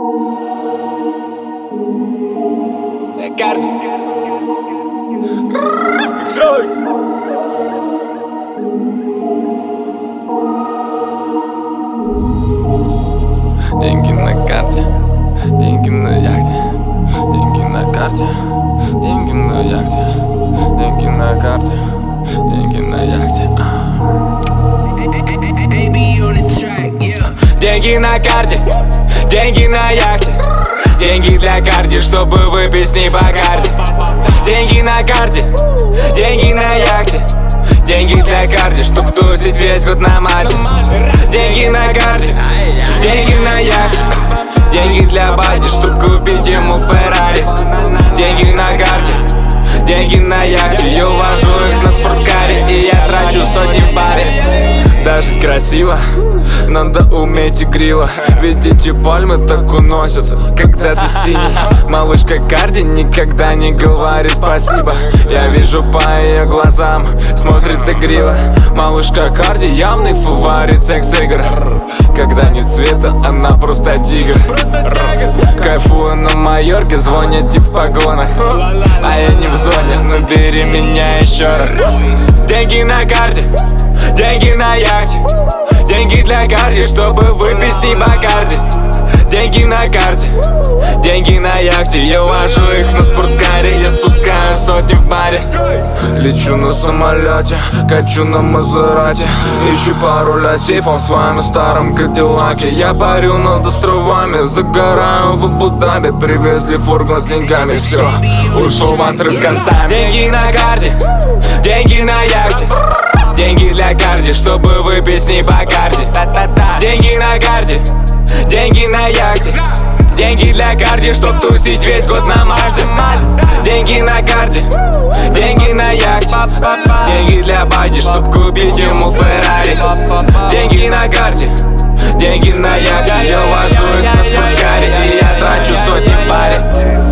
На карте. Жрось. Деньги на карте, деньги на яхте, деньги на карте, деньги на яхте, деньги на карте, деньги на яхте. Деньги на карте, деньги на яхте, деньги для карди, чтобы выпить с ней Бакарди. Деньги на карте, деньги на яхте, деньги для карди, чтоб тусить весь год на Мальте. Деньги на карте, деньги на яхте, деньги для бади, чтоб купить ему Феррари. Деньги на карте, деньги на яхте, я увожу их на спорткаре, и я трачу сотни в баре. Даже красиво, надо уметь игриво, ведь эти пальмы так уносят, когда ты синий. Малышка Карди никогда не говори спасибо, я вижу по ее глазам, смотрит игриво. Малышка Карди явный фаворит секс-игр, когда нет света, она просто тигр. Кайфую на Майорке, звонят в погонах, а я не в зоне, набери меня еще раз. Деньги на карте, деньги на яхте, деньги для карди, чтобы выпить с ней Бакарди. Деньги на карте, деньги на яхте, я увожу их на спорткаре, я спускаю сотни в баре. Лечу на самолете, качу на Мазерате, ищу пару латифов в своем старом Кадиллаке. Я парю над островами, загораю в Абу-Даби, привезли фургон с деньгами, все, ушел в отрыв с концами. Деньги на карте, деньги на яхте, деньги для карди, чтобы выпить с ней Бакарди. Деньги на карте, деньги на яхте, деньги для карди, чтоб тусить весь год на Мальте. Деньги на карте, деньги на яхте, деньги для бади, чтоб купить ему Феррари. Деньги на карте, деньги на яхте, я увожу их на спорткаре, и я трачу сотни в баре.